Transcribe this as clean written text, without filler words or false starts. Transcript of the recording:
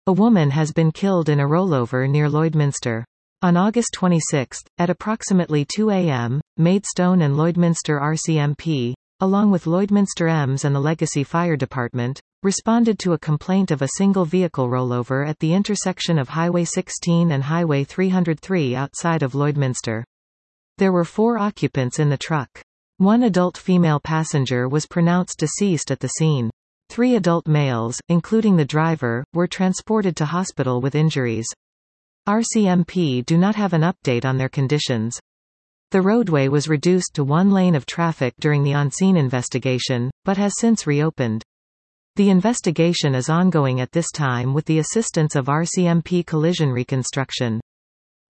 A woman has been killed in a rollover near Lloydminster. On August 26, at approximately 2 a.m., Maidstone and Lloydminster RCMP, along with Lloydminster EMS and the Legacy Fire Department, responded to a complaint of a single vehicle rollover at the intersection of Highway 16 and Highway 303 outside of Lloydminster. There were 4 occupants in the truck. 1 adult female passenger was pronounced deceased at the scene. 3 adult males, including the driver, were transported to hospital with injuries. RCMP do not have an update on their conditions. The roadway was reduced to 1 lane of traffic during the on-scene investigation, but has since reopened. The investigation is ongoing at this time with the assistance of RCMP Collision Reconstruction.